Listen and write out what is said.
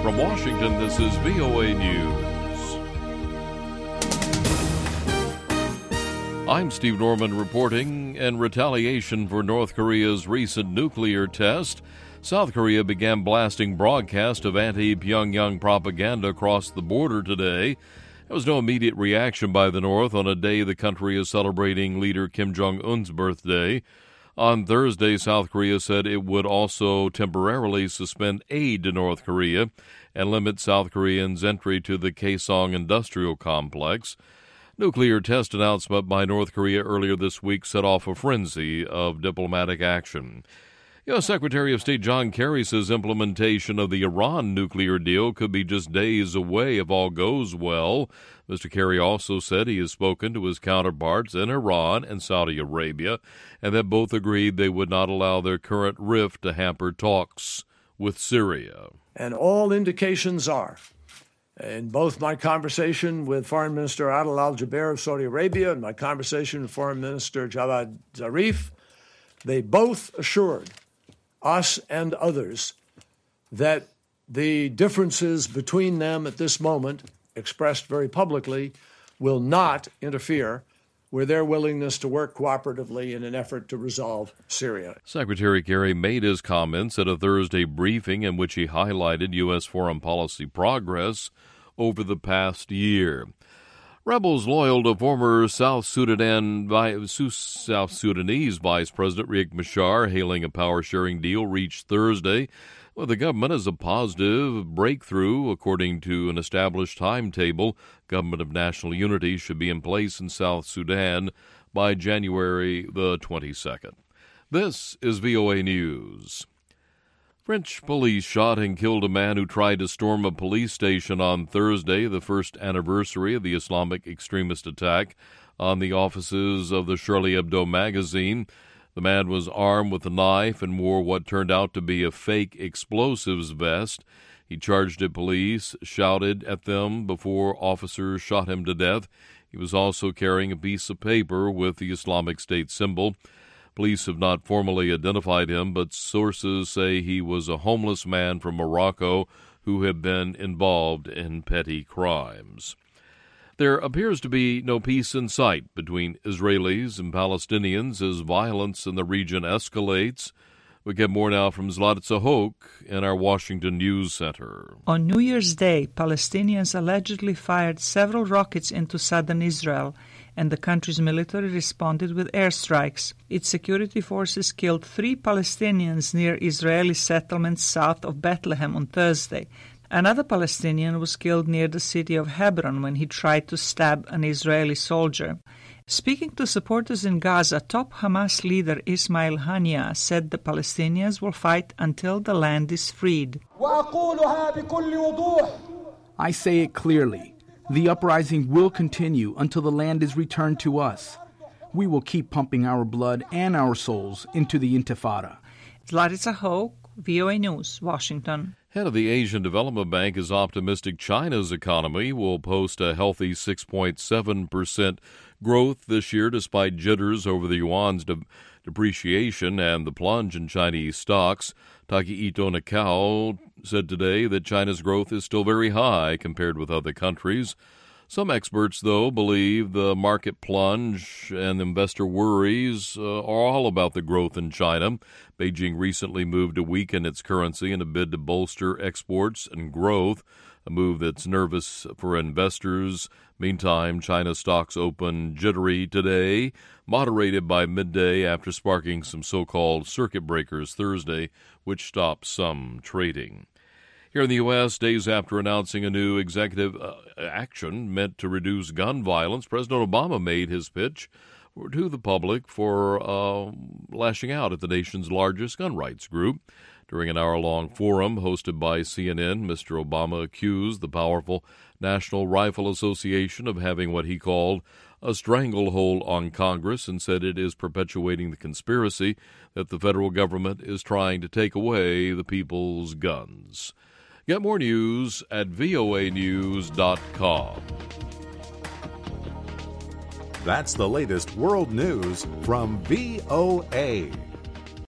From Washington, this is VOA News. I'm Steve Norman reporting. In retaliation for North Korea's recent nuclear test, South Korea began blasting broadcasts of anti-Pyongyang propaganda across the border today. There was no immediate reaction by the North on a day the country is celebrating leader Kim Jong-un's birthday. On Thursday, South Korea said it would also temporarily suspend aid to North Korea and limit South Koreans' entry to the Kaesong industrial complex. Nuclear test announcement by North Korea earlier this week set off a frenzy of diplomatic action. U.S. Secretary of State John Kerry says implementation of the Iran nuclear deal could be just days away if all goes well. Mr. Kerry also said he has spoken to his counterparts in Iran and Saudi Arabia, and that both agreed they would not allow their current rift to hamper talks with Syria. And all indications are, in both my conversation with Foreign Minister Adel al-Jubeir of Saudi Arabia and my conversation with Foreign Minister Javad Zarif, they both assured us and others that the differences between them at this moment, expressed very publicly, will not interfere with their willingness to work cooperatively in an effort to resolve Syria. Secretary Kerry made his comments at a Thursday briefing in which he highlighted U.S. foreign policy progress over the past year. Rebels loyal to former South Sudanese Vice President Riek Machar hailing a power-sharing deal reached Thursday with the government as a positive breakthrough. According to an established timetable, Government of National Unity should be in place in South Sudan by January the 22nd. This is VOA News. French police shot and killed a man who tried to storm a police station on Thursday, the first anniversary of the Islamic extremist attack on the offices of the Charlie Hebdo magazine. The man was armed with a knife and wore what turned out to be a fake explosives vest. He charged at police, shouted at them before officers shot him to death. He was also carrying a piece of paper with the Islamic State symbol. Police have not formally identified him, but sources say he was a homeless man from Morocco who had been involved in petty crimes. There appears to be no peace in sight between Israelis and Palestinians as violence in the region escalates. We get more now from Zlatitsa Hoke in our Washington News Center. On New Year's Day, Palestinians allegedly fired several rockets into southern Israel, and the country's military responded with airstrikes. Its security forces killed 3 Palestinians near Israeli settlements south of Bethlehem on Thursday. Another Palestinian was killed near the city of Hebron when he tried to stab an Israeli soldier. Speaking to supporters in Gaza, top Hamas leader Ismail Haniyeh said the Palestinians will fight until the land is freed. I say it clearly. The uprising will continue until the land is returned to us. We will keep pumping our blood and our souls into the Intifada. Zlatitsa Hoke, VOA News, Washington. Head of the Asian Development Bank is optimistic China's economy will post a healthy 6.7% growth this year despite jitters over the yuan's depreciation and the plunge in Chinese stocks. Takehito Nakao said today that China's growth is still very high compared with other countries. Some experts, though, believe the market plunge and investor worries are all about the growth in China. Beijing recently moved to weaken its currency in a bid to bolster exports and growth, a move that's nervous for investors. Meantime, China stocks opened jittery today, moderated by midday after sparking some so-called circuit breakers Thursday, which stopped some trading. Here in the U.S., days after announcing a new executive action meant to reduce gun violence, President Obama made his pitch to the public for lashing out at the nation's largest gun rights group. During an hour-long forum hosted by CNN, Mr. Obama accused the powerful National Rifle Association of having what he called a stranglehold on Congress and said it is perpetuating the conspiracy that the federal government is trying to take away the people's guns. Get more news at voanews.com. That's the latest world news from VOA.